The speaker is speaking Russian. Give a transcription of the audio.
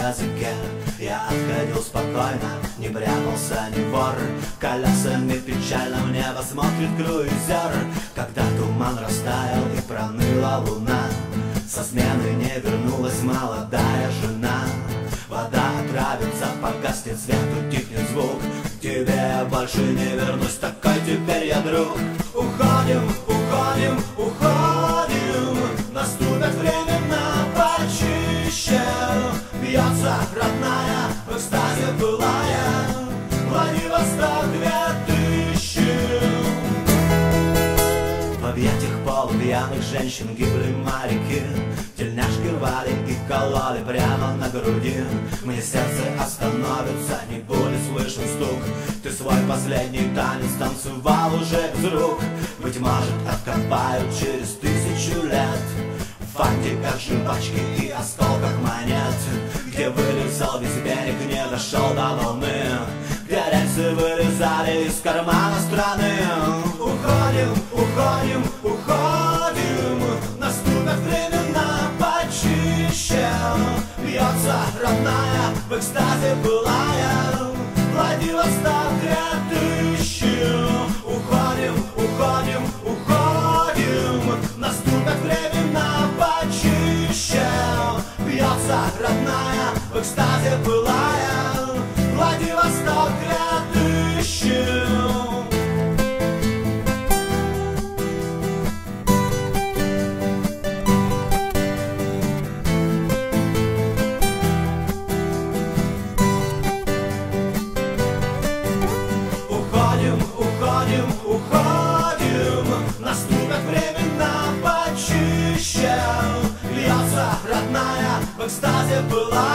языке. Я отходил спокойно, не прятался, не вор. Колесами печально в небо смотрит круизер. Когда туман растаял и проныла луна, со смены не вернулась молодая жена. Вода отравится, погаснет свет, утихнет звук. К тебе я больше не вернусь, такой теперь я друг. Уходим, уходим, уходим, наступят времена почище. Бьется родная, в экстазе былая, Владивосток 2000. В объятиях полупьяных женщин гибли моряки, тельняшки рвали и кололи прямо на груди. Мне сердце остановится, не будет слышен стук. Ты свой последний танец танцевал уже без рук. Быть может, откопают через 1000 лет в фантиках жвачки и осколках монет, где вылезал весь берег, не дошел до волны, где рельсы вылезали из кармана страны. Уходим, уходим, уходим, наступят времена почище. Бьется родная, в экстазе былая, Владивосток 2000. Уходим, уходим, уходим, наступят времена почище. Бьется родная, в экстазе былая, Владивосток 2000. Уходим, наступят времена почище. Льется родная, в экстазе была.